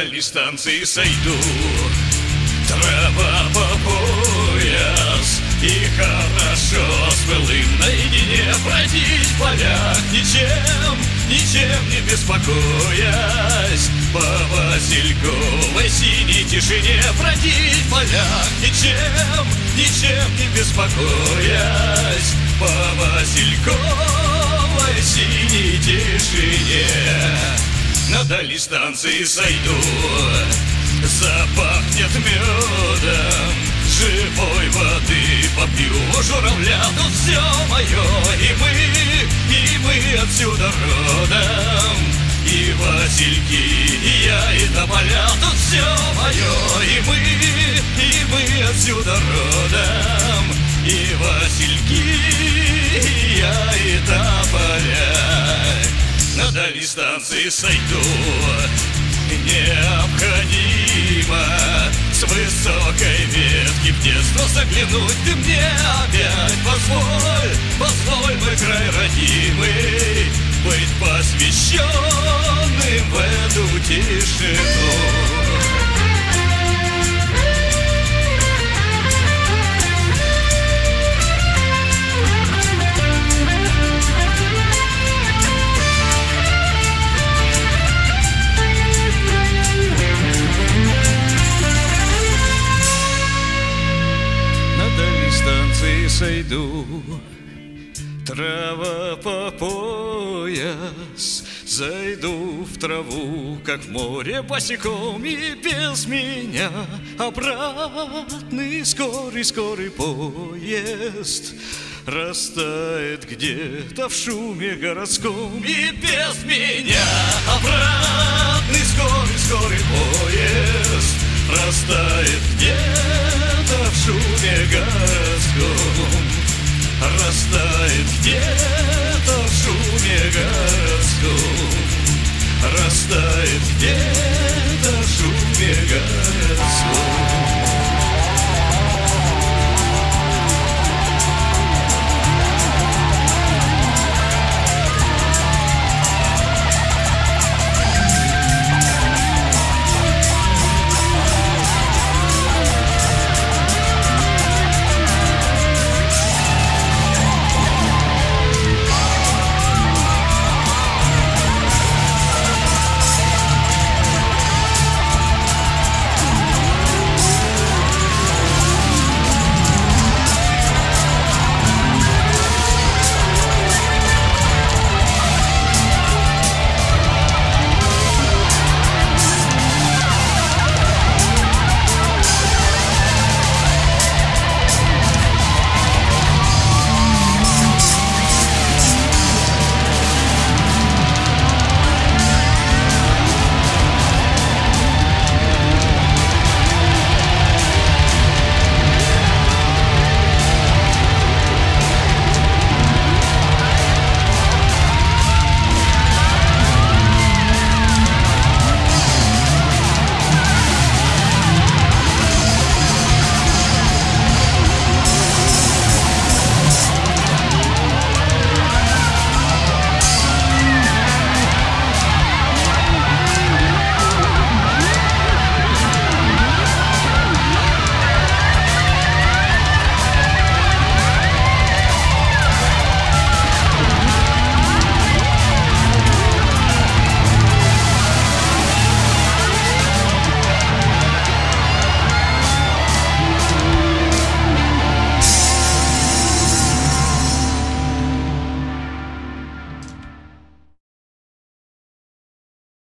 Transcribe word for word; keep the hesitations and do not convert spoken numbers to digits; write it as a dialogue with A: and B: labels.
A: дальней станции сойду. Трава по пояс, и хорошо с былым наедине бродить в полях, ничем, ничем не беспокоясь. По Васильковой синей тишине бродить в полях, ничем, ничем не беспокоясь. По Васильковой синей тишине на дальней станции сойду. Запахнет медом, живой воды попью у журавля. Тут все мое, и мы, и мы отсюда родом. И васильки, и я, и тополя. Тут все мое, и мы, и мы отсюда родом. И васильки, и я, и тополя. На дальней станции сойду. Необходимо с высокой ветки в детство заглянуть. Ты мне опять позволь, позволь, мой край родимый, быть посвященным в эту тишину. Сойду, трава по пояс, зайду в траву, как в море босиком, и без меня обратный скорый-скорый поезд растает где-то в шуме городском. И без меня обратный скорый-скорый поезд растает где-то в шуме городском. Растает где-то в шуме городском. Растает где-то в шуме городском.